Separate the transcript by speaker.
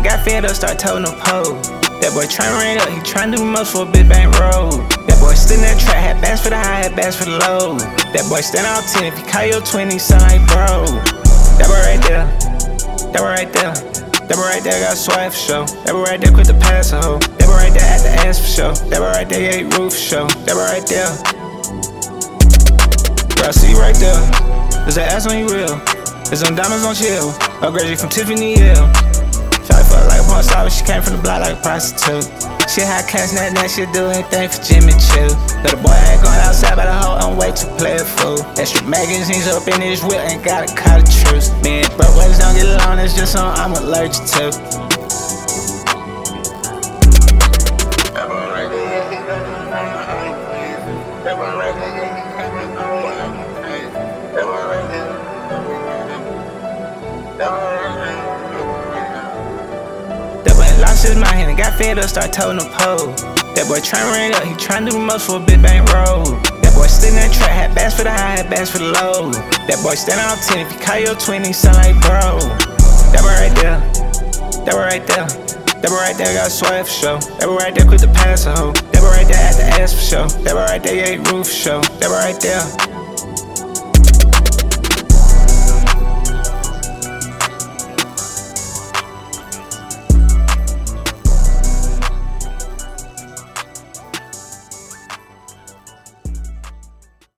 Speaker 1: and got fed up, start toting the pole. That boy tryna rain up, he tryna do the most for a big bank roll. That boy still in that trap, had bass for the high, had bass for the low. That boy stand out 10, if he call your 20, sound like bro. That boy right there, that boy right there. That boy right there got swag for show. That boy right there quit the pass a hoe. That boy right there had the ass for show. That boy right there ate roof show. That boy right there. Bro, I see you right there. There's that ass on you real. There's some diamonds on chill. Upgrade you from Tiffany Hill. Shawty fuck like a porn star, but she came from the block like a prostitute. She high cash, that she do anything for Jimmy Choo. Little boy ain't going outside by the hoe, I'm way too playful. Extra magazines up in this whip, ain't gotta call the truth. Me and bro boys don't get along, it's just something I'm allergic to. That boy lost his mind and got fed up, start toting the pole. That boy tryna rain up, he tryna do the most for a big bank roll. That boy still in that trap, had bass for the high, had bass for the low. That boy stand out 10, if he call your 20, sound like bro. That boy right there, that boy right there. That boy right there got swag for show. That boy right there quit the pass a hoe. That boy right there had the ass for show. That boy right there ate roof for show. That boy right there.